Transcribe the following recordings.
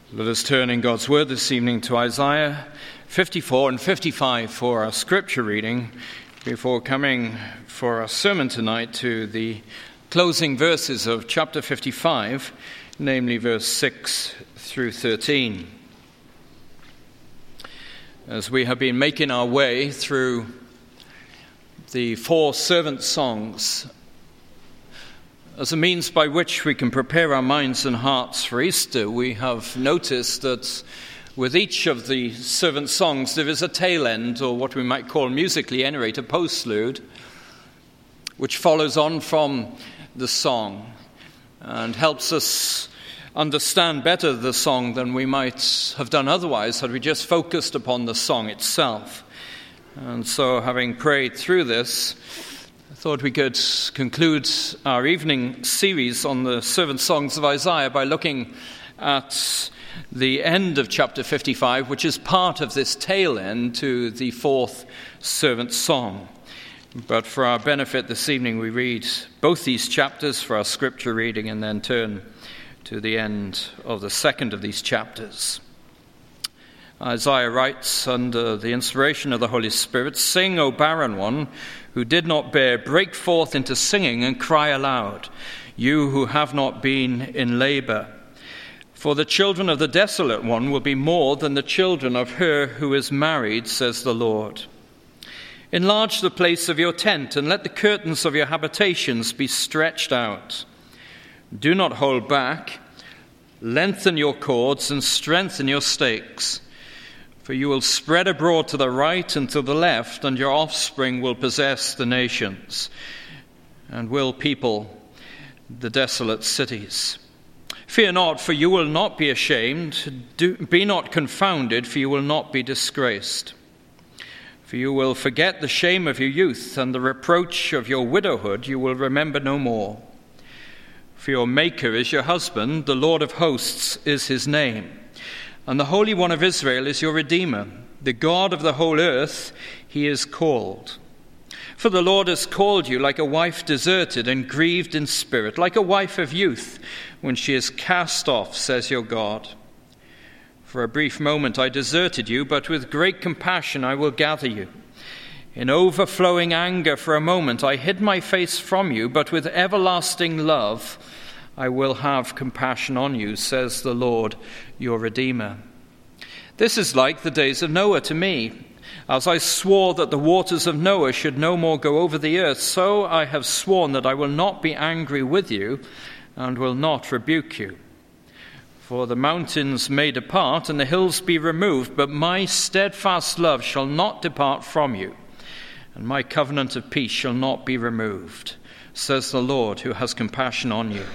Let us turn in God's Word this evening to Isaiah 54 and 55 for our scripture reading before coming for our sermon tonight to the closing verses of chapter 55, namely verse 6 through 13. As we have been making our way through the four servant songs as a means by which we can prepare our minds and hearts for Easter, we have noticed that with each of the servant songs there is a tail end, or what we might call musically anyway, a postlude, which follows on from the song and helps us understand better the song than we might have done otherwise had we just focused upon the song itself. And so, having prayed through this, I thought we could conclude our evening series on the servant songs of Isaiah by looking at the end of chapter 55, which is part of this tail end to the fourth servant song. But for our benefit this evening, we read both these chapters for our scripture reading and then turn to the end of the second of these chapters. Isaiah writes under the inspiration of the Holy Spirit, "Sing, O barren one, who did not bear, break forth into singing and cry aloud, you who have not been in labor. For the children of the desolate one will be more than the children of her who is married, says the Lord. Enlarge the place of your tent, and let the curtains of your habitations be stretched out. Do not hold back. Lengthen your cords and strengthen your stakes. For you will spread abroad to the right and to the left, and your offspring will possess the nations, and will people the desolate cities. Fear not, for you will not be ashamed. Be not confounded, for you will not be disgraced. For you will forget the shame of your youth, and the reproach of your widowhood you will remember no more. For your Maker is your husband, the Lord of hosts is his name. And the Holy One of Israel is your Redeemer, the God of the whole earth, he is called. For the Lord has called you like a wife deserted and grieved in spirit, like a wife of youth when she is cast off, says your God. For a brief moment I deserted you, but with great compassion I will gather you. In overflowing anger for a moment I hid my face from you, but with everlasting love I will have compassion on you, says the Lord, your Redeemer. This is like the days of Noah to me. As I swore that the waters of Noah should no more go over the earth, so I have sworn that I will not be angry with you and will not rebuke you. For the mountains may depart and the hills be removed, but my steadfast love shall not depart from you, and my covenant of peace shall not be removed, says the Lord who has compassion on you.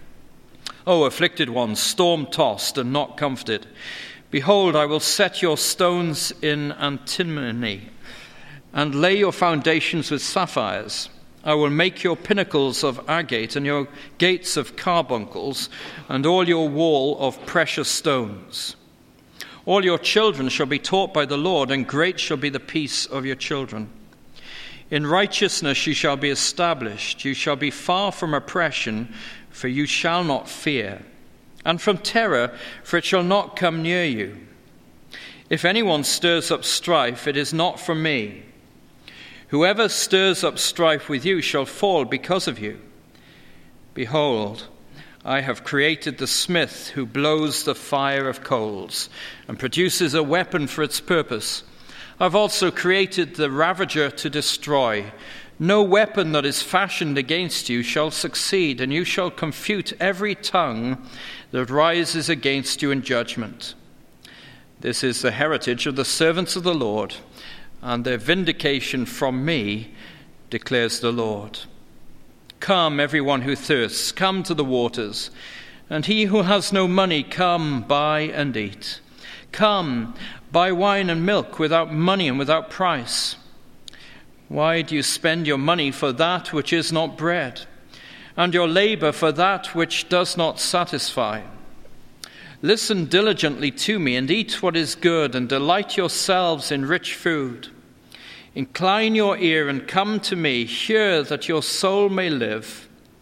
O afflicted ones, storm-tossed and not comforted, behold, I will set your stones in antimony and lay your foundations with sapphires. I will make your pinnacles of agate and your gates of carbuncles and all your wall of precious stones. All your children shall be taught by the Lord, and great shall be the peace of your children. In righteousness you shall be established. You shall be far from oppression, for you shall not fear, and from terror, for it shall not come near you. If anyone stirs up strife, it is not from me. Whoever stirs up strife with you shall fall because of you. Behold, I have created the smith who blows the fire of coals and produces a weapon for its purpose. I've also created the ravager to destroy. No weapon that is fashioned against you shall succeed, and you shall confute every tongue that rises against you in judgment. This is the heritage of the servants of the Lord, and their vindication from me, declares the Lord. Come, everyone who thirsts, come to the waters, and he who has no money, come, buy and eat. Come, buy wine and milk without money and without price. Why do you spend your money for that which is not bread, and your labor for that which does not satisfy? Listen diligently to me and eat what is good, and delight yourselves in rich food. Incline your ear and come to me. Hear that your soul may live.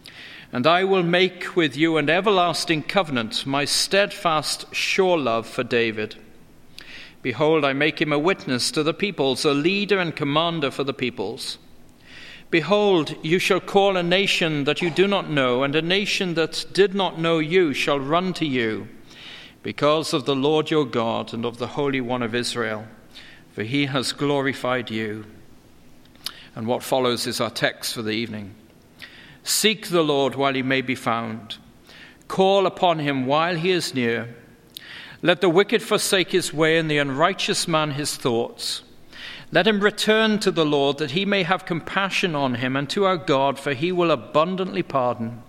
And I will make with you an everlasting covenant, my steadfast, sure love for David. Behold, I make him a witness to the peoples, a leader and commander for the peoples. Behold, you shall call a nation that you do not know, and a nation that did not know you shall run to you, because of the Lord your God and of the Holy One of Israel, for he has glorified you. And what follows is our text for the evening. Seek the Lord while he may be found. Call upon him while he is near. Let the wicked forsake his way and the unrighteous man his thoughts. Let him return to the Lord, that he may have compassion on him, and to our God, for he will abundantly pardon.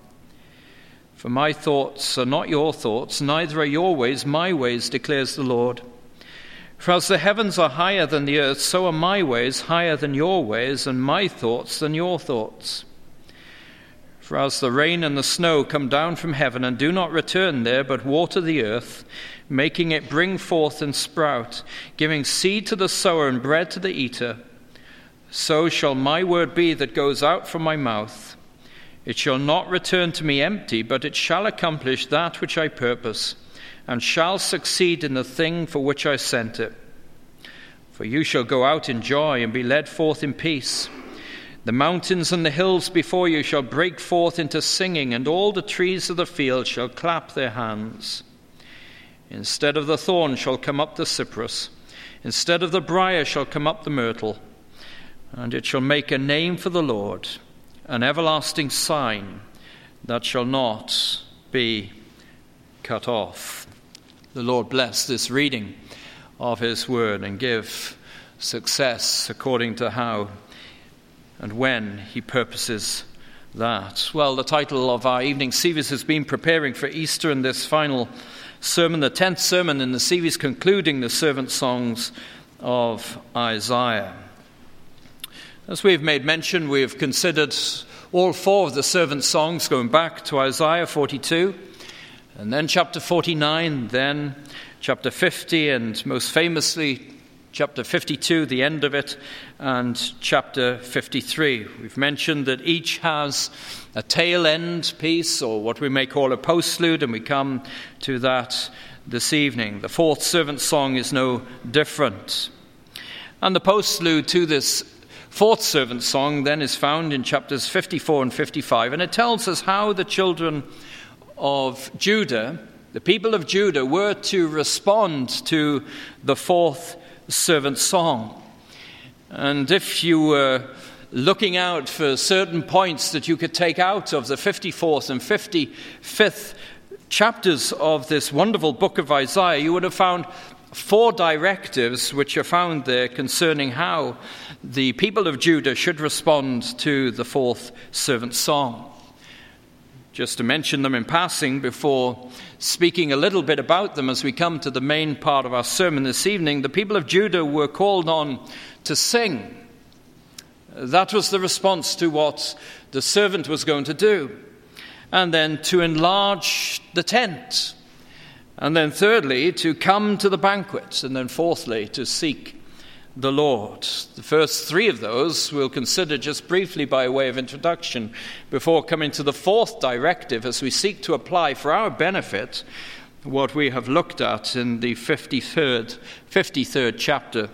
For my thoughts are not your thoughts, neither are your ways my ways, declares the Lord. For as the heavens are higher than the earth, so are my ways higher than your ways, and my thoughts than your thoughts. For as the rain and the snow come down from heaven and do not return there, but water the earth, making it bring forth and sprout, giving seed to the sower and bread to the eater, so shall my word be that goes out from my mouth. It shall not return to me empty, but it shall accomplish that which I purpose, and shall succeed in the thing for which I sent it. For you shall go out in joy and be led forth in peace. The mountains and the hills before you shall break forth into singing, and all the trees of the field shall clap their hands. Instead of the thorn shall come up the cypress, instead of the briar shall come up the myrtle, and it shall make a name for the Lord, an everlasting sign that shall not be cut off. The Lord bless this reading of his word and give success according to how and when he purposes that. Well, the title of our evening series has been Preparing for Easter, and this final sermon, the 10th sermon in the series, concluding the servant songs of Isaiah. As we've made mention, we've considered all four of the servant songs, going back to Isaiah 42, and then chapter 49, then chapter 50, and most famously chapter 52, the end of it, and chapter 53. We've mentioned that each has a tail end piece, or what we may call a postlude, and we come to that this evening. The fourth servant song is no different. And the postlude to this fourth servant song then is found in chapters 54 and 55, and it tells us how the children of Judah, the people of Judah, were to respond to the fourth servant song. And if you were looking out for certain points that you could take out of the 54th and 55th chapters of this wonderful book of Isaiah, you would have found four directives which are found there concerning how the people of Judah should respond to the fourth servant song. Just to mention them in passing before speaking a little bit about them as we come to the main part of our sermon this evening, the people of Judah were called on to sing. That was the response to what the servant was going to do. And then to enlarge the tent. And then thirdly, to come to the banquet. And then fourthly, to seek the Lord. The first three of those we'll consider just briefly by way of introduction before coming to the fourth directive as we seek to apply for our benefit what we have looked at in the 53rd chapter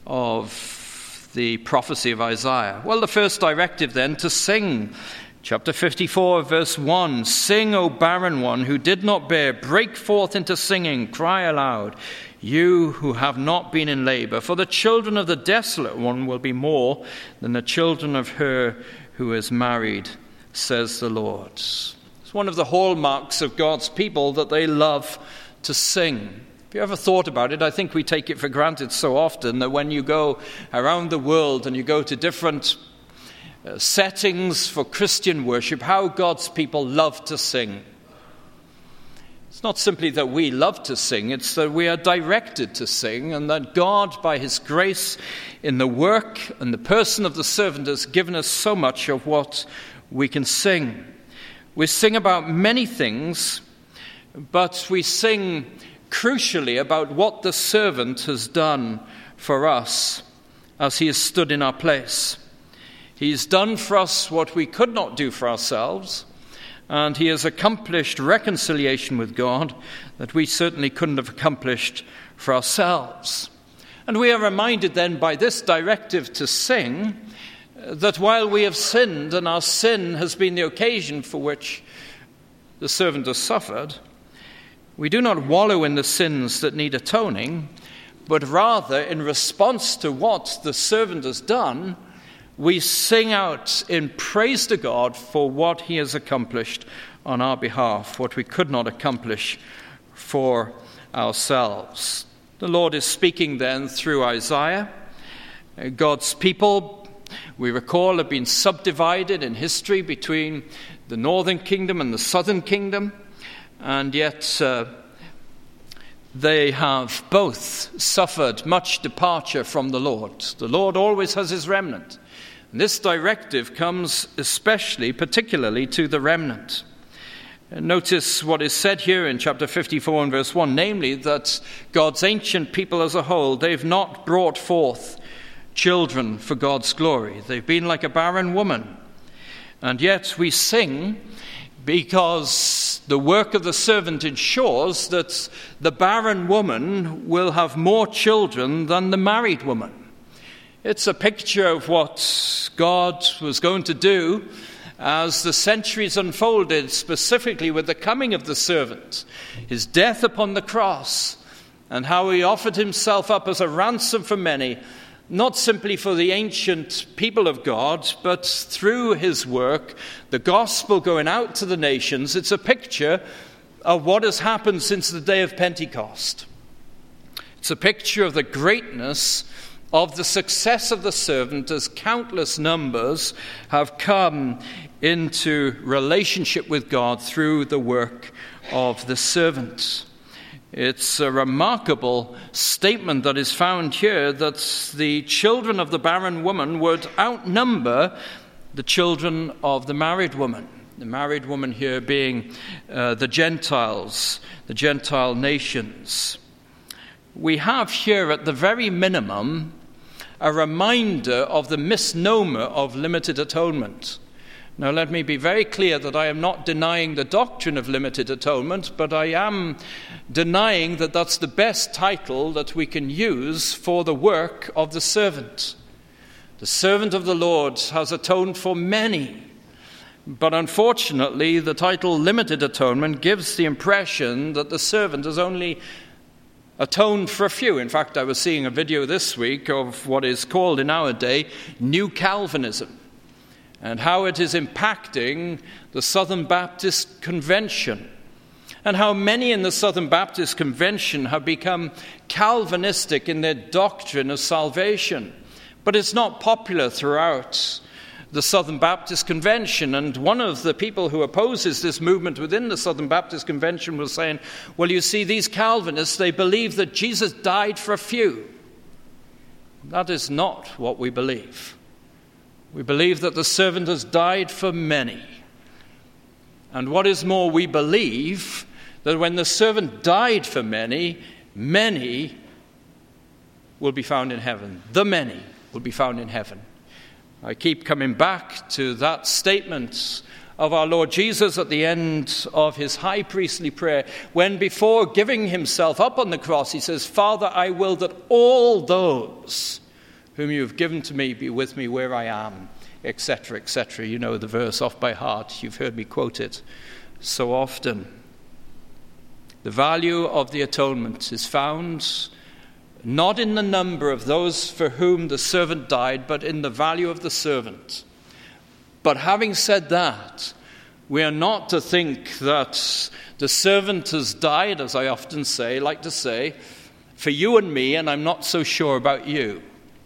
of the prophecy of Isaiah. Well, the first directive then, to sing. Chapter 54, verse 1, "Sing, O barren one who did not bear, break forth into singing, cry aloud, you who have not been in labor. For the children of the desolate one will be more than the children of her who is married, says the Lord." It's one of the hallmarks of God's people that they love to sing. If you ever thought about it, I think we take it for granted so often that when you go around the world and you go to different settings for Christian worship, how God's people love to sing. It's not simply that we love to sing, it's that we are directed to sing, and that God, by his grace in the work and the person of the servant, has given us so much of what we can sing. We sing about many things, but we sing crucially about what the servant has done for us as he has stood in our place. He's done for us what we could not do for ourselves, and he has accomplished reconciliation with God that we certainly couldn't have accomplished for ourselves. And we are reminded then by this directive to sing that while we have sinned and our sin has been the occasion for which the servant has suffered, we do not wallow in the sins that need atoning, but rather in response to what the servant has done, we sing out in praise to God for what he has accomplished on our behalf, what we could not accomplish for ourselves. The Lord is speaking then through Isaiah. God's people, we recall, have been subdivided in history between the northern kingdom and the southern kingdom, and yet they have both suffered much departure from the Lord. The Lord always has his remnant. And this directive comes particularly to the remnant. Notice what is said here in chapter 54 and verse 1, namely that God's ancient people as a whole, they've not brought forth children for God's glory. They've been like a barren woman. And yet we sing because the work of the servant ensures that the barren woman will have more children than the married woman. It's a picture of what God was going to do as the centuries unfolded, specifically with the coming of the servant, his death upon the cross, and how he offered himself up as a ransom for many, not simply for the ancient people of God, but through his work, the gospel going out to the nations. It's a picture of what has happened since the day of Pentecost. It's a picture of the greatness of the success of the servant as countless numbers have come into relationship with God through the work of the servant. It's a remarkable statement that is found here that the children of the barren woman would outnumber the children of the married woman. The married woman here being the Gentiles, the Gentile nations. We have here at the very minimum a reminder of the misnomer of limited atonement. Now, let me be very clear that I am not denying the doctrine of limited atonement, but I am denying that that's the best title that we can use for the work of the servant. The servant of the Lord has atoned for many, but unfortunately, the title limited atonement gives the impression that the servant has only atoned for a few. In fact, I was seeing a video this week of what is called in our day New Calvinism, and how it is impacting the Southern Baptist Convention, and how many in the Southern Baptist Convention have become Calvinistic in their doctrine of salvation. But it's not popular throughout the Southern Baptist Convention. And one of the people who opposes this movement within the Southern Baptist Convention was saying, well, you see, these Calvinists, they believe that Jesus died for a few. That is not what we believe. We believe that the servant has died for many. And what is more, we believe that when the servant died for many, many will be found in heaven. The many will be found in heaven. I keep coming back to that statement of our Lord Jesus at the end of his high priestly prayer, when before giving himself up on the cross, he says, Father, I will that all those whom you have given to me be with me where I am, etc., etc. You know the verse off by heart. You've heard me quote it so often. The value of the atonement is found not in the number of those for whom the servant died, but in the value of the servant. But having said that, we are not to think that the servant has died, as I often like to say, for you and me, and I'm not so sure about you.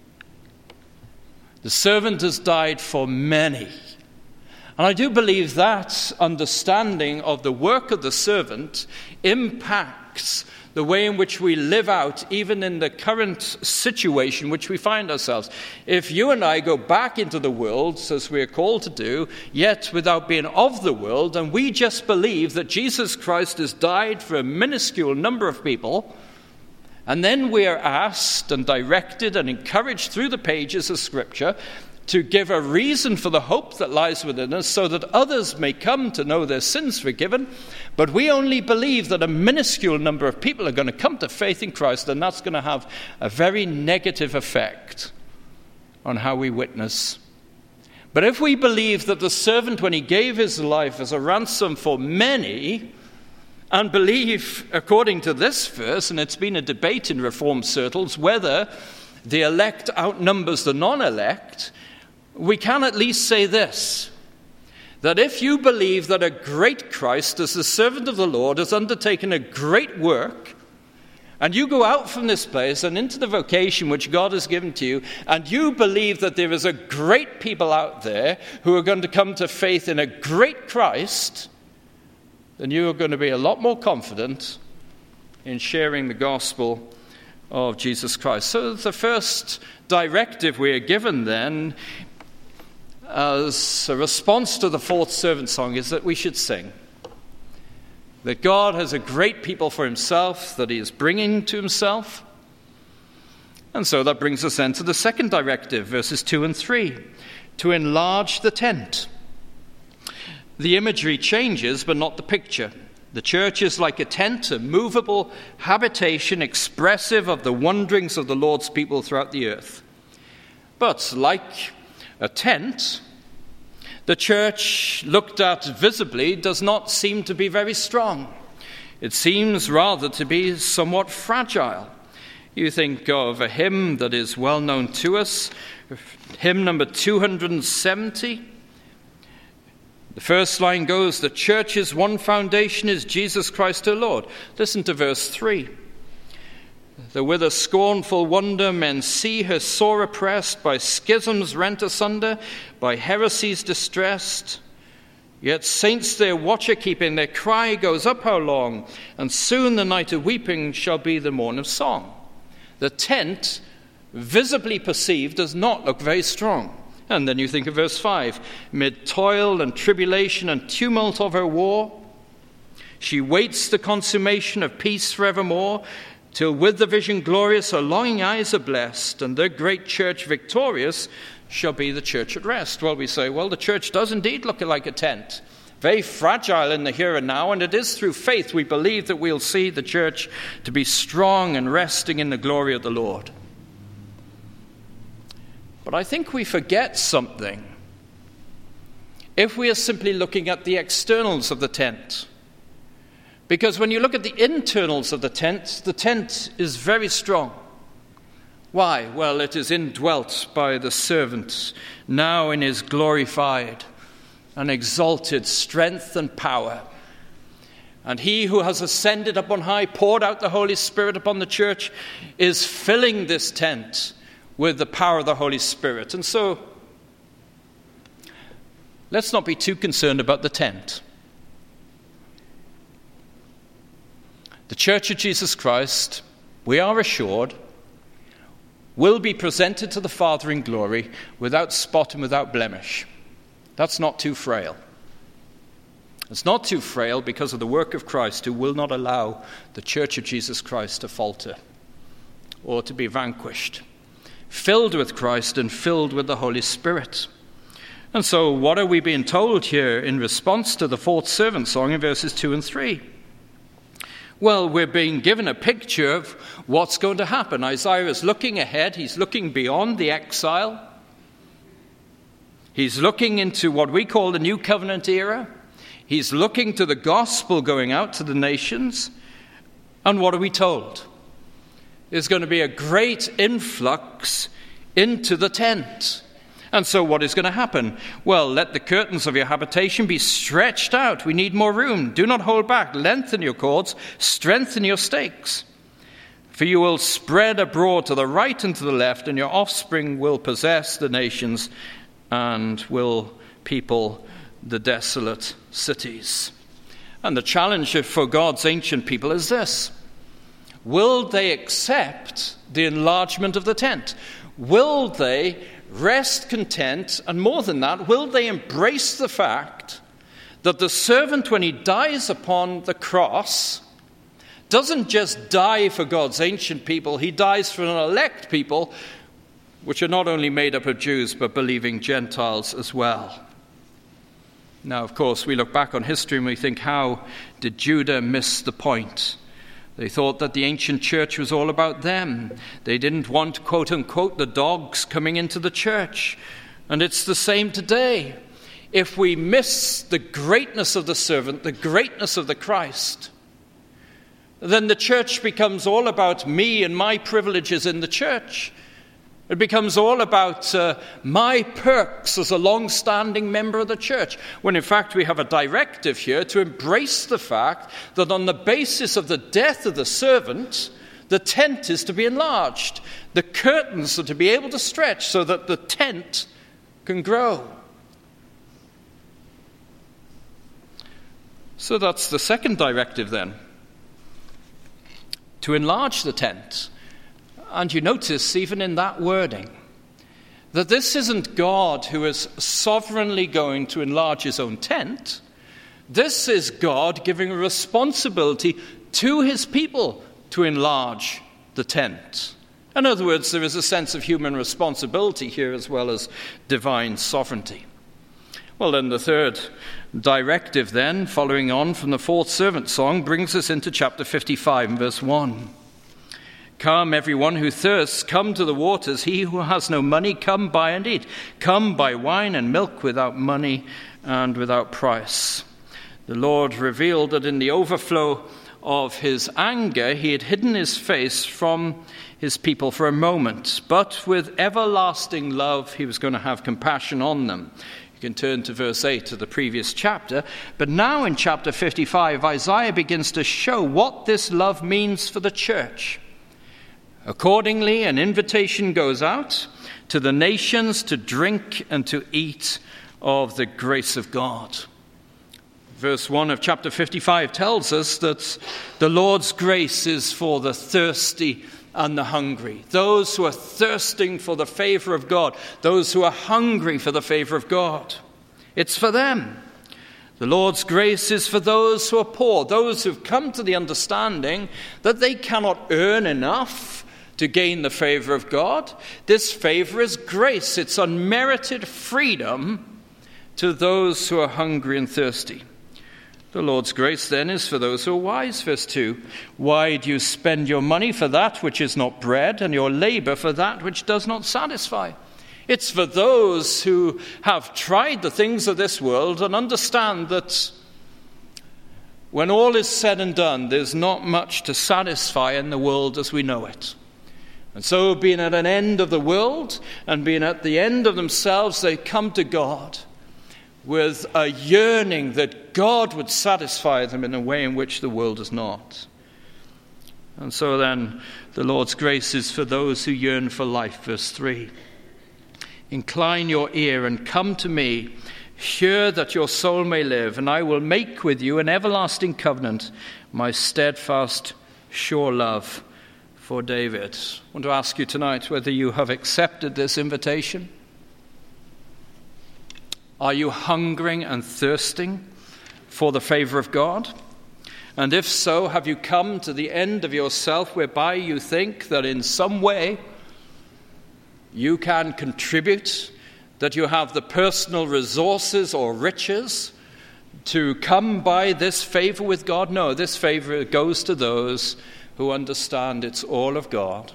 The servant has died for many. And I do believe that understanding of the work of the servant impacts the way in which we live out, even in the current situation which we find ourselves. If you and I go back into the world, as we are called to do, yet without being of the world, and we just believe that Jesus Christ has died for a minuscule number of people, and then we are asked and directed and encouraged through the pages of Scripture, to give a reason for the hope that lies within us so that others may come to know their sins forgiven. But we only believe that a minuscule number of people are going to come to faith in Christ, and that's going to have a very negative effect on how we witness. But if we believe that the servant, when he gave his life as a ransom for many, and believe, according to this verse, and it's been a debate in Reformed circles, whether the elect outnumbers the non-elect, we can at least say this, that if you believe that a great Christ, as the servant of the Lord, has undertaken a great work, and you go out from this place and into the vocation which God has given to you, and you believe that there is a great people out there who are going to come to faith in a great Christ, then you are going to be a lot more confident in sharing the gospel of Jesus Christ. So the first directive we are given then, as a response to the fourth servant song, is that we should sing. That God has a great people for himself, that he is bringing to himself. And so that brings us then to the second directive, verses 2 and 3, to enlarge the tent. The imagery changes, but not the picture. The church is like a tent, a movable habitation expressive of the wanderings of the Lord's people throughout the earth. But like a tent, the church, looked at visibly, does not seem to be very strong. It seems rather to be somewhat fragile. You think of a hymn that is well known to us, hymn number 270. The first line goes, "The church's one foundation is Jesus Christ our Lord." Listen to verse 3. "That with a scornful wonder men see her sore oppressed, by schisms rent asunder, by heresies distressed. Yet saints their watcher keeping, their cry goes up how long, and soon the night of weeping shall be the morn of song." The tent, visibly perceived, does not look very strong. And then you think of verse 5. "Mid toil and tribulation and tumult of her war, she waits the consummation of peace forevermore, till with the vision glorious her longing eyes are blessed, and the great church victorious shall be the church at rest." Well, we say, well, the church does indeed look like a tent, very fragile in the here and now, and it is through faith we believe that we'll see the church to be strong and resting in the glory of the Lord. But I think we forget something if we are simply looking at the externals of the tent. Because when you look at the internals of the tent is very strong. Why? Well, it is indwelt by the servant, now in his glorified and exalted strength and power. And he who has ascended up on high, poured out the Holy Spirit upon the church, is filling this tent with the power of the Holy Spirit. And so, let's not be too concerned about the tent. The Church of Jesus Christ, we are assured, will be presented to the Father in glory without spot and without blemish. That's not too frail. It's not too frail because of the work of Christ, who will not allow the Church of Jesus Christ to falter or to be vanquished. Filled with Christ and filled with the Holy Spirit. And so what are we being told here in response to the fourth servant song in verses 2 and 3? Well, we're being given a picture of what's going to happen. Isaiah is looking ahead. He's looking beyond the exile. He's looking into what we call the New Covenant era. He's looking to the gospel going out to the nations. And what are we told? There's going to be a great influx into the tent. And so what is going to happen? Well, let the curtains of your habitation be stretched out. We need more room. Do not hold back. Lengthen your cords. Strengthen your stakes. For you will spread abroad to the right and to the left, and your offspring will possess the nations and will people the desolate cities. And the challenge for God's ancient people is this. Will they accept the enlargement of the tent? Will they rest content? And more than that, will they embrace the fact that the servant, when he dies upon the cross, doesn't just die for God's ancient people, he dies for an elect people which are not only made up of Jews, but believing Gentiles as well. Now, of course, we look back on history and we think, how did Judah miss the point? They thought that the ancient church was all about them. They didn't want, quote unquote, the dogs coming into the church. And it's the same today. If we miss the greatness of the servant, the greatness of the Christ, then the church becomes all about me and my privileges in the church. It becomes all about my perks as a long-standing member of the church, when in fact we have a directive here to embrace the fact that on the basis of the death of the servant, the tent is to be enlarged. The curtains are to be able to stretch so that the tent can grow. So that's the second directive then, to enlarge the tent. And you notice, even in that wording, that this isn't God who is sovereignly going to enlarge his own tent. This is God giving a responsibility to his people to enlarge the tent. In other words, there is a sense of human responsibility here as well as divine sovereignty. Well, then the third directive then, following on from the fourth servant song, brings us into chapter 55 and verse 1. Come, everyone who thirsts, come to the waters. He who has no money, come buy and eat. Come buy wine and milk without money and without price. The Lord revealed that in the overflow of his anger, he had hidden his face from his people for a moment. But with everlasting love, he was going to have compassion on them. You can turn to verse 8 of the previous chapter. But now in chapter 55, Isaiah begins to show what this love means for the church. Accordingly, an invitation goes out to the nations to drink and to eat of the grace of God. Verse 1 of chapter 55 tells us that the Lord's grace is for the thirsty and the hungry. Those who are thirsting for the favor of God. Those who are hungry for the favor of God. It's for them. The Lord's grace is for those who are poor. Those who've come to the understanding that they cannot earn enough to gain the favor of God. This favor is grace. It's unmerited freedom to those who are hungry and thirsty. The Lord's grace then is for those who are wise. Verse 2, why do you spend your money for that which is not bread, and your labor for that which does not satisfy? It's for those who have tried the things of this world and understand that when all is said and done, there's not much to satisfy in the world as we know it. And so, being at an end of the world and being at the end of themselves, they come to God with a yearning that God would satisfy them in a way in which the world does not. And so then, the Lord's grace is for those who yearn for life. Verse 3. Incline your ear and come to me. Hear that your soul may live, and I will make with you an everlasting covenant, my steadfast, sure love for David. I want to ask you tonight whether you have accepted this invitation. Are you hungering and thirsting for the favor of God? And if so, have you come to the end of yourself whereby you think that in some way you can contribute, that you have the personal resources or riches to come by this favor with God? No, this favor goes to those who understand it's all of God.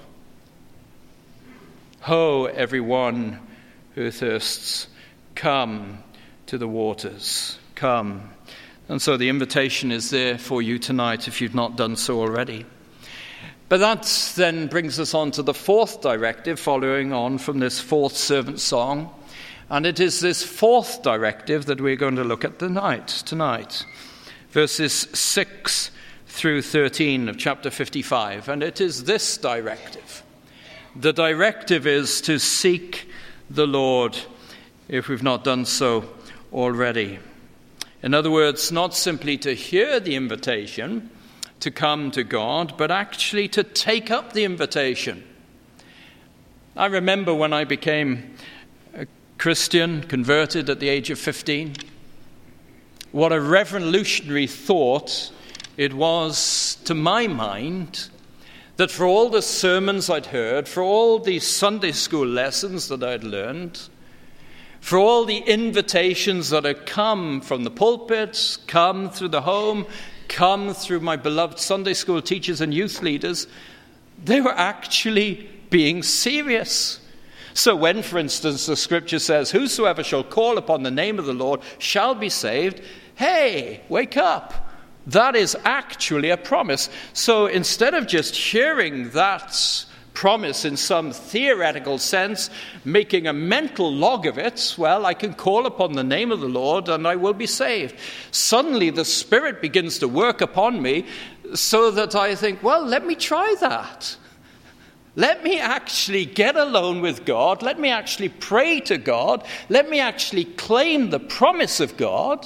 Ho, everyone who thirsts, come to the waters. Come. And so the invitation is there for you tonight if you've not done so already. But that then brings us on to the fourth directive, following on from this fourth servant song. And it is this fourth directive that we're going to look at tonight. Verses 6 through 13 of chapter 55. And it is this directive. The directive is to seek the Lord if we've not done so already. In other words, not simply to hear the invitation to come to God, but actually to take up the invitation. I remember when I became a Christian, converted at the age of 15, what a revolutionary thought it was, to my mind, that for all the sermons I'd heard, for all the Sunday school lessons that I'd learned, for all the invitations that had come from the pulpit, come through the home, come through my beloved Sunday school teachers and youth leaders, they were actually being serious. So when, for instance, the scripture says, whosoever shall call upon the name of the Lord shall be saved, hey, wake up. That is actually a promise. So instead of just hearing that promise in some theoretical sense, making a mental log of it, well, I can call upon the name of the Lord and I will be saved. Suddenly the Spirit begins to work upon me so that I think, well, let me try that. Let me actually get alone with God. Let me actually pray to God. Let me actually claim the promise of God.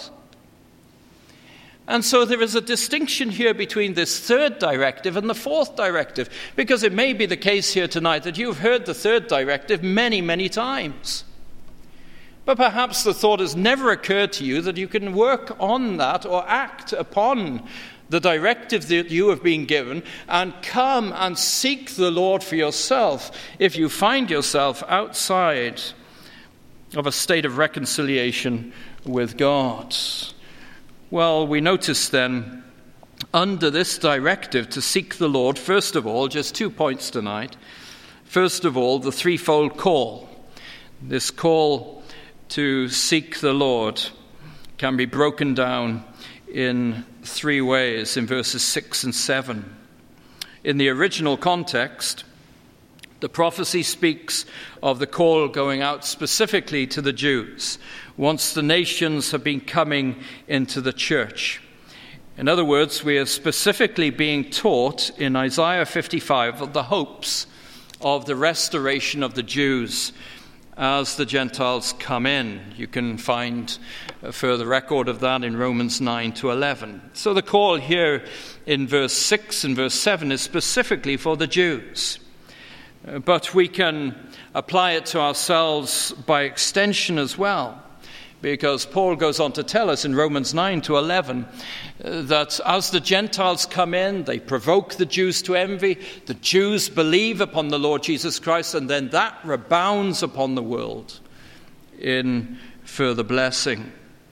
And so there is a distinction here between this third directive and the fourth directive, because it may be the case here tonight that you've heard the third directive many, many times. But perhaps the thought has never occurred to you that you can work on that or act upon the directive that you have been given and come and seek the Lord for yourself if you find yourself outside of a state of reconciliation with God. Well, we notice then, under this directive to seek the Lord, first of all, just 2 points tonight. First of all, the threefold call. This call to seek the Lord can be broken down in 3 ways in verses 6 and 7. In the original context, the prophecy speaks of the call going out specifically to the Jews, once the nations have been coming into the church. In other words, we are specifically being taught in Isaiah 55 of the hopes of the restoration of the Jews as the Gentiles come in. You can find a further record of that in Romans 9 to 11. So the call here in verse 6 and verse 7 is specifically for the Jews. But we can apply it to ourselves by extension as well, because Paul goes on to tell us in Romans 9 to 11 that as the Gentiles come in, they provoke the Jews to envy, the Jews believe upon the Lord Jesus Christ, and then that rebounds upon the world in further blessing.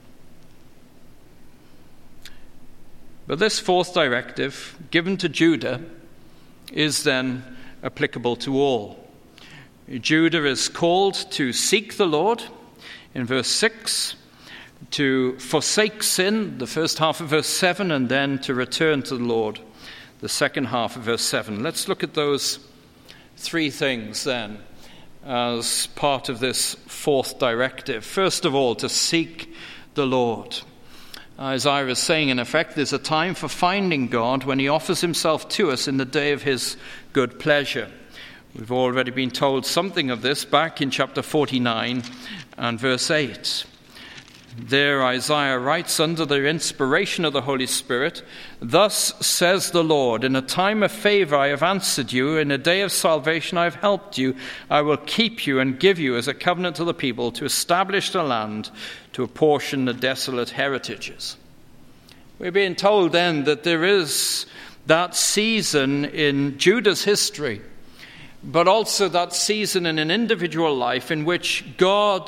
But this fourth directive, given to Judah, is then applicable to all. Judah is called to seek the Lord in verse 6, to forsake sin, the first half of verse 7, and then to return to the Lord, the second half of verse 7. Let's look at those 3 things then as part of this fourth directive. First of all, to seek the Lord. Isaiah is saying, in effect, there's a time for finding God when he offers himself to us in the day of his good pleasure. We've already been told something of this back in chapter 49 and verse 8. There Isaiah writes under the inspiration of the Holy Spirit, "Thus says the Lord, in a time of favor I have answered you, in a day of salvation I have helped you. I will keep you and give you as a covenant to the people, to establish the land, to apportion the desolate heritages." We're being told then that there is that season in Judah's history, but also that season in an individual life in which God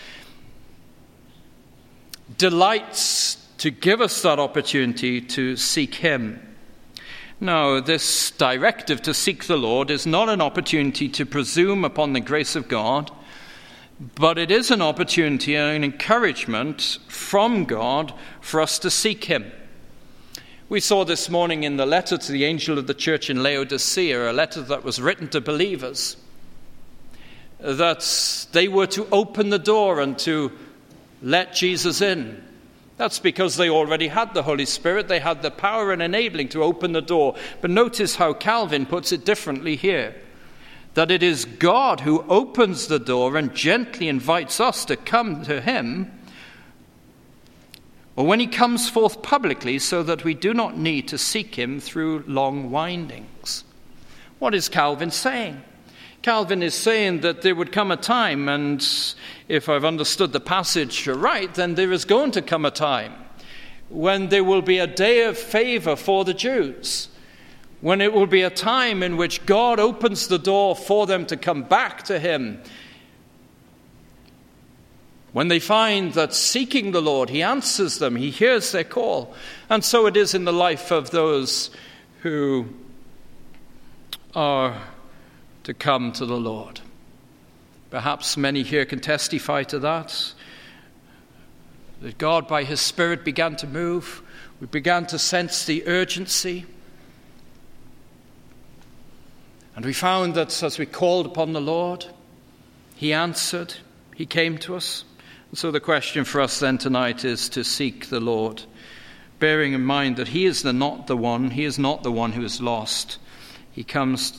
delights to give us that opportunity to seek him. Now, this directive to seek the Lord is not an opportunity to presume upon the grace of God, but it is an opportunity and an encouragement from God for us to seek him. We saw this morning in the letter to the angel of the church in Laodicea, a letter that was written to believers, that they were to open the door and to let Jesus in. That's because they already had the Holy Spirit. They had the power and enabling to open the door. But notice how Calvin puts it differently here, that it is God who opens the door and gently invites us to come to him, or when he comes forth publicly, so that we do not need to seek him through long windings. What is Calvin saying? Calvin is saying that there would come a time, and if I've understood the passage right, then there is going to come a time when there will be a day of favor for the Jews, when it will be a time in which God opens the door for them to come back to him. When they find that seeking the Lord, he answers them, he hears their call. And so it is in the life of those who are to come to the Lord. Perhaps many here can testify to that God by his Spirit began to move. We began to sense the urgency. And we found that as we called upon the Lord, he answered, he came to us. And so the question for us then tonight is to seek the Lord, bearing in mind that he is not the one who is lost. He comes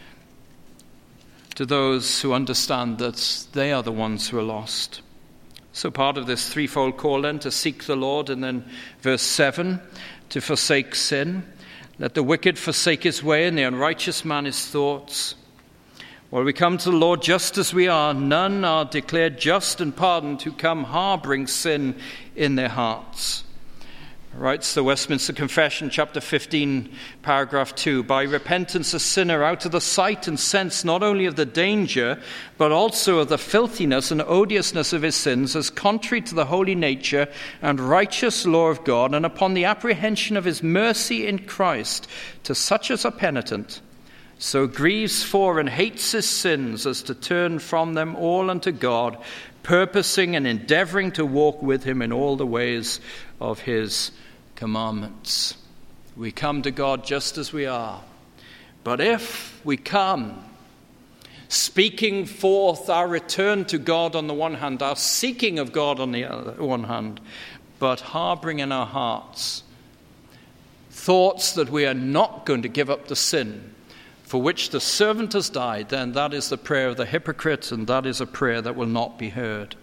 to those who understand that they are the ones who are lost. So part of this threefold call then, to seek the Lord, and then verse 7, to forsake sin. Let the wicked forsake his way, and the unrighteous man his thoughts. Well, we come to the Lord just as we are. None are declared just and pardoned who come harboring sin in their hearts. Writes the Westminster Confession, chapter 15, paragraph 2, by repentance a sinner out of the sight and sense not only of the danger, but also of the filthiness and odiousness of his sins, as contrary to the holy nature and righteous law of God, and upon the apprehension of his mercy in Christ, to such as are penitent, so grieves for and hates his sins as to turn from them all unto God, purposing and endeavoring to walk with him in all the ways of his commandments. We come to God just as we are. But if we come speaking forth our return to God on the one hand, our seeking of God on the other one hand, but harboring in our hearts thoughts that we are not going to give up the sin for which the servant has died, then that is the prayer of the hypocrite, and that is a prayer that will not be heard.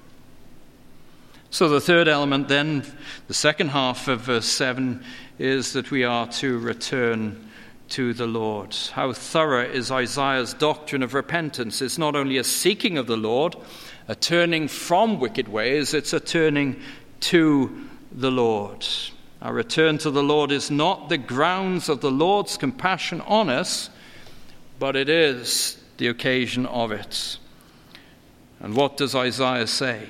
So the third element then, the second half of verse 7, is that we are to return to the Lord. How thorough is Isaiah's doctrine of repentance. It's not only a seeking of the Lord, a turning from wicked ways, it's a turning to the Lord. Our return to the Lord is not the grounds of the Lord's compassion on us, but it is the occasion of it. And what does Isaiah say?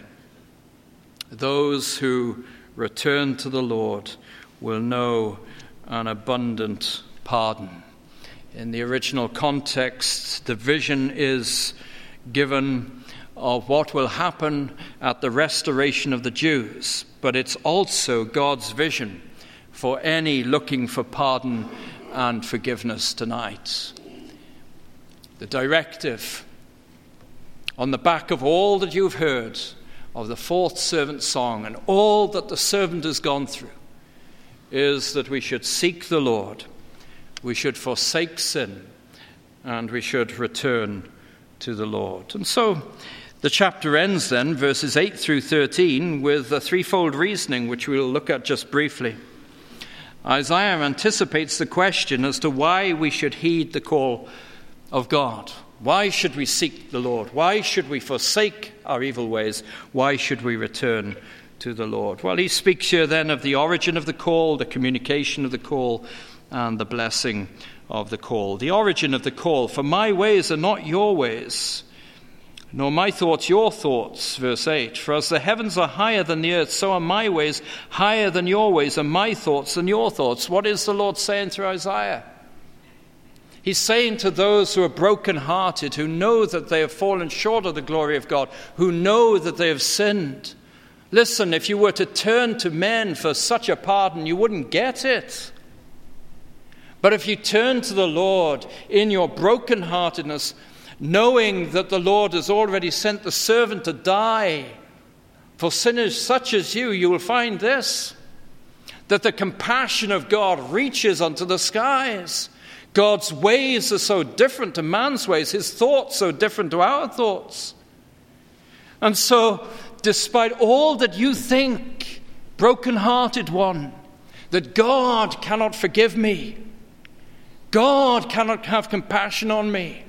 Those who return to the Lord will know an abundant pardon. In the original context, the vision is given of what will happen at the restoration of the Jews, but it's also God's vision for any looking for pardon and forgiveness tonight. The directive on the back of all that you've heard of the fourth servant song and all that the servant has gone through is that we should seek the Lord, we should forsake sin, and we should return to the Lord. And so the chapter ends then, verses 8 through 13, with a threefold reasoning which we'll look at just briefly. Isaiah anticipates the question as to why we should heed the call of God. Why should we seek the Lord? Why should we forsake our evil ways? Why should we return to the Lord? Well, he speaks here then of the origin of the call, the communication of the call, and the blessing of the call. The origin of the call: for my ways are not your ways, nor my thoughts your thoughts, verse 8. For as the heavens are higher than the earth, so are my ways higher than your ways, and my thoughts than your thoughts. What is the Lord saying through Isaiah? He's saying to those who are brokenhearted, who know that they have fallen short of the glory of God, who know that they have sinned, listen, if you were to turn to men for such a pardon, you wouldn't get it. But if you turn to the Lord in your brokenheartedness, knowing that the Lord has already sent the servant to die for sinners such as you will find this, that the compassion of God reaches unto the skies. God's ways are so different to man's ways, his thoughts so different to our thoughts. And so, despite all that you think, broken-hearted one, that God cannot forgive me, God cannot have compassion on me,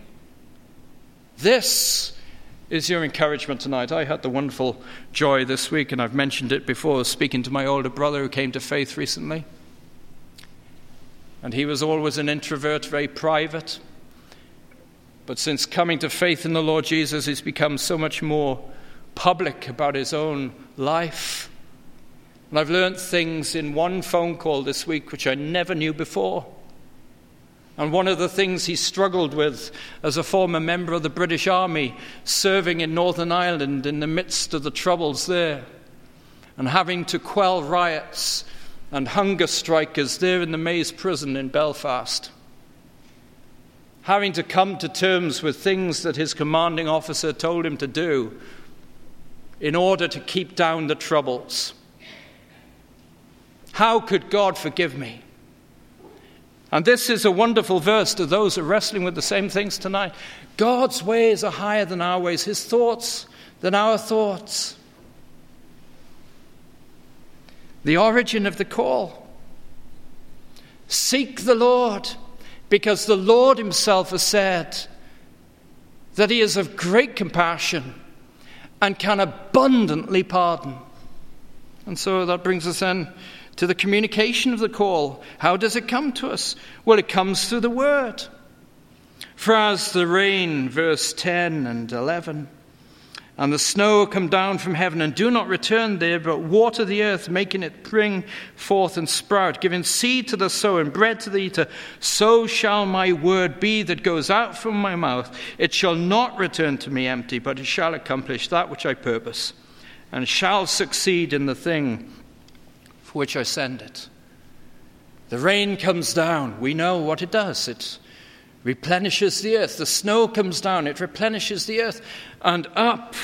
this is your encouragement tonight. I had the wonderful joy this week, and I've mentioned it before, speaking to my older brother who came to faith recently. And he was always an introvert, very private. But since coming to faith in the Lord Jesus, he's become so much more public about his own life. And I've learned things in one phone call this week which I never knew before. And one of the things he struggled with as a former member of the British Army, serving in Northern Ireland in the midst of the troubles there, and having to quell riots and hunger strikers there in the Maze prison in Belfast, having to come to terms with things that his commanding officer told him to do in order to keep down the troubles. How could God forgive me? And this is a wonderful verse to those who are wrestling with the same things tonight. God's ways are higher than our ways, his thoughts than our thoughts. The origin of the call. Seek the Lord, because the Lord himself has said that he is of great compassion and can abundantly pardon. And so that brings us then to the communication of the call. How does it come to us? Well, it comes through the word. For as the rain, verse 10 and 11, and the snow come down from heaven and do not return there, but water the earth, making it bring forth and sprout, giving seed to the sower and bread to the eater, so shall my word be that goes out from my mouth. It shall not return to me empty, but it shall accomplish that which I purpose, and shall succeed in the thing for which I send it. The rain comes down. We know what it does. It replenishes the earth. The snow comes down. It replenishes the earth. And up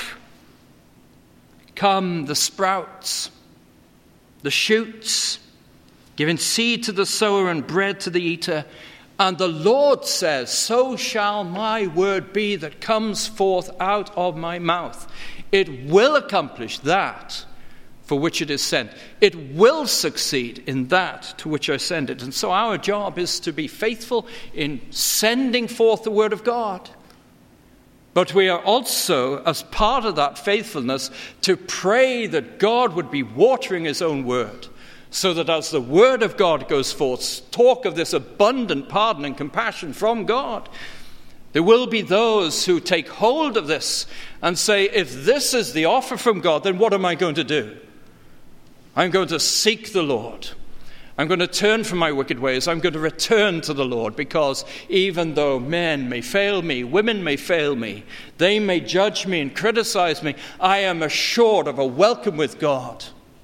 come the sprouts, the shoots, giving seed to the sower and bread to the eater. And the Lord says, so shall my word be that comes forth out of my mouth. It will accomplish that for which it is sent. It will succeed in that to which I send it. And so our job is to be faithful in sending forth the word of God. But we are also, as part of that faithfulness, to pray that God would be watering his own word, so that as the word of God goes forth, talk of this abundant pardon and compassion from God, there will be those who take hold of this and say, if this is the offer from God, then what am I going to do? I'm going to seek the Lord. I'm going to turn from my wicked ways. I'm going to return to the Lord, because even though men may fail me, women may fail me, they may judge me and criticize me, I am assured of a welcome with God.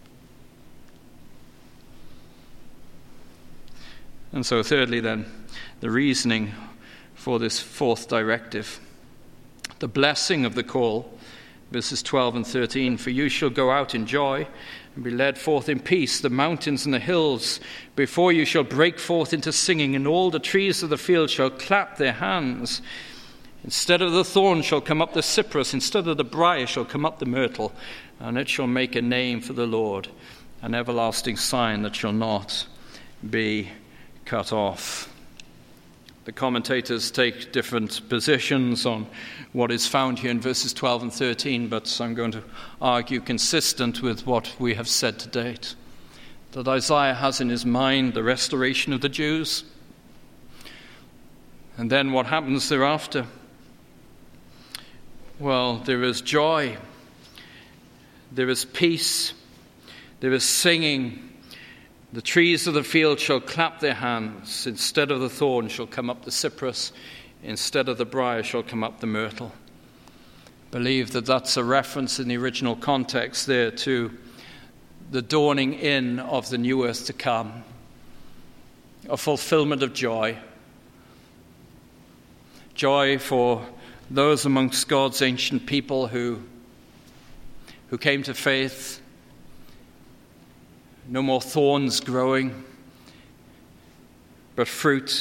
And so thirdly then, the reasoning for this fourth directive, the blessing of the call, verses 12 and 13, for you shall go out in joy and be led forth in peace. The mountains and the hills before you shall break forth into singing, and all the trees of the field shall clap their hands. Instead of the thorn shall come up the cypress, instead of the briar shall come up the myrtle, and it shall make a name for the Lord, an everlasting sign that shall not be cut off. The commentators take different positions on what is found here in verses 12 and 13, but I'm going to argue consistent with what we have said to date, that Isaiah has in his mind the restoration of the Jews, and then what happens thereafter? Well, there is joy, there is peace, there is singing. The trees of the field shall clap their hands. Instead of the thorn shall come up the cypress. Instead of the briar shall come up the myrtle. I believe that that's a reference in the original context there to the dawning in of the new earth to come. A fulfillment of joy. Joy for those amongst God's ancient people who came to faith. No more thorns growing, but fruit.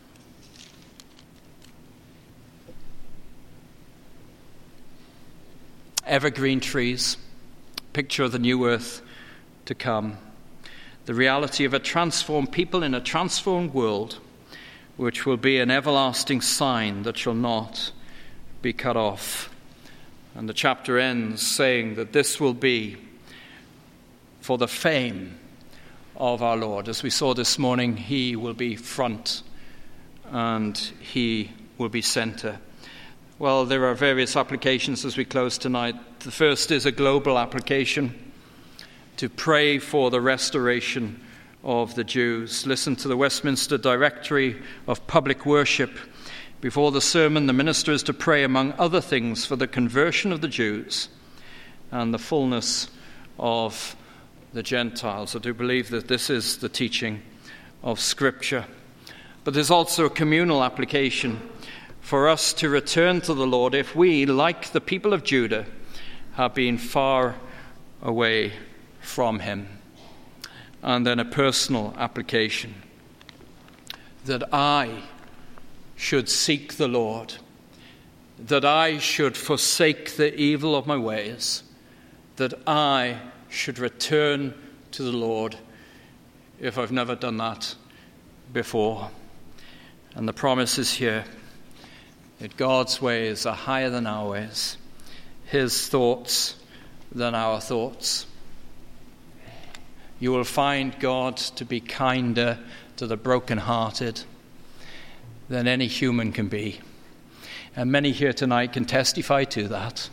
Evergreen trees, picture of the new earth to come. The reality of a transformed people in a transformed world, which will be an everlasting sign that shall not be cut off. And the chapter ends saying that this will be for the fame of our Lord. As we saw this morning, he will be front and he will be center. Well, there are various applications as we close tonight. The first is a global application to pray for the restoration of the Jews. Listen to the Westminster Directory of Public Worship. Before the sermon, the minister is to pray, among other things, for the conversion of the Jews and the fullness of the Gentiles. I do believe that this is the teaching of Scripture. But there's also a communal application for us to return to the Lord if we, like the people of Judah, have been far away from him. And then a personal application, that I should seek the Lord, that I should forsake the evil of my ways, that I should return to the Lord if I've never done that before. And the promise is here that God's ways are higher than our ways, his thoughts than our thoughts. You will find God to be kinder to the brokenhearted than any human can be. And many here tonight can testify to that.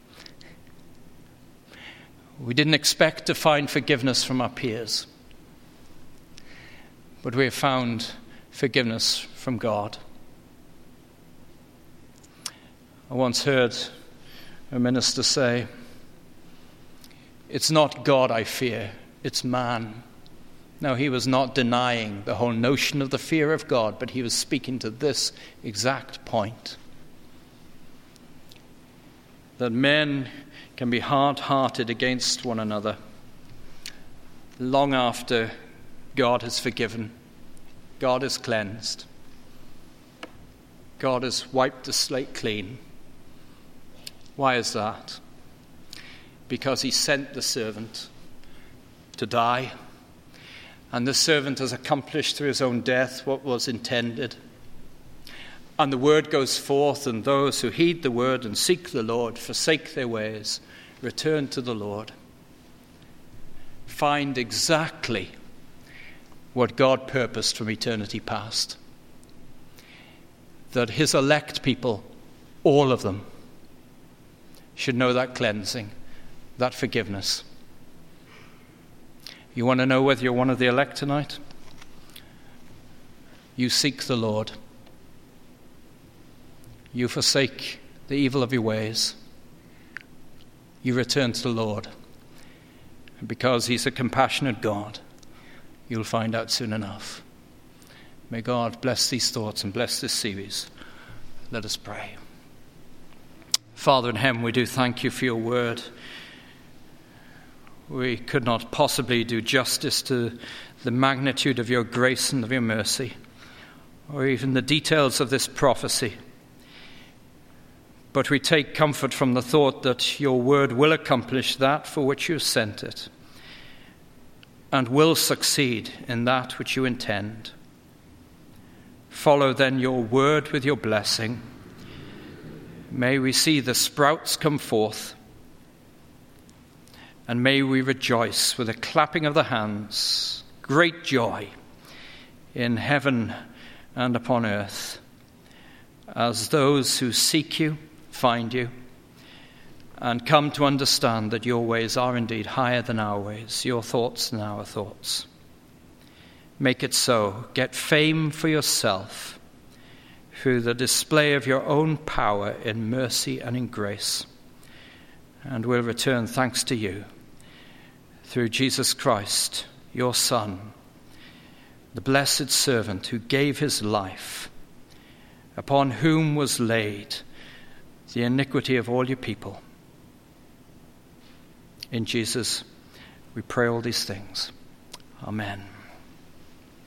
We didn't expect to find forgiveness from our peers, but we have found forgiveness from God. I once heard a minister say, "It's not God I fear, it's man." Now, he was not denying the whole notion of the fear of God, but he was speaking to this exact point. That men can be hard-hearted against one another long after God has forgiven, God has cleansed, God has wiped the slate clean. Why is that? Because he sent the servant to die, and the servant has accomplished through his own death what was intended. And the word goes forth, and those who heed the word and seek the Lord, forsake their ways, return to the Lord, find exactly what God purposed from eternity past. That his elect people, all of them, should know that cleansing, that forgiveness. You want to know whether you're one of the elect tonight? You seek the Lord. You forsake the evil of your ways. You return to the Lord. And because he's a compassionate God, you'll find out soon enough. May God bless these thoughts and bless this series. Let us pray. Father in heaven, we do thank you for your word. We could not possibly do justice to the magnitude of your grace and of your mercy, or even the details of this prophecy. But we take comfort from the thought that your word will accomplish that for which you sent it, and will succeed in that which you intend. Follow then your word with your blessing. May we see the sprouts come forth, and may we rejoice with a clapping of the hands, great joy in heaven and upon earth, as those who seek you find you and come to understand that your ways are indeed higher than our ways, your thoughts than our thoughts. Make it so. Get fame for yourself through the display of your own power in mercy and in grace, and we'll return thanks to you through Jesus Christ, your Son, the blessed servant who gave his life, upon whom was laid the iniquity of all your people. In Jesus we pray all these things. Amen.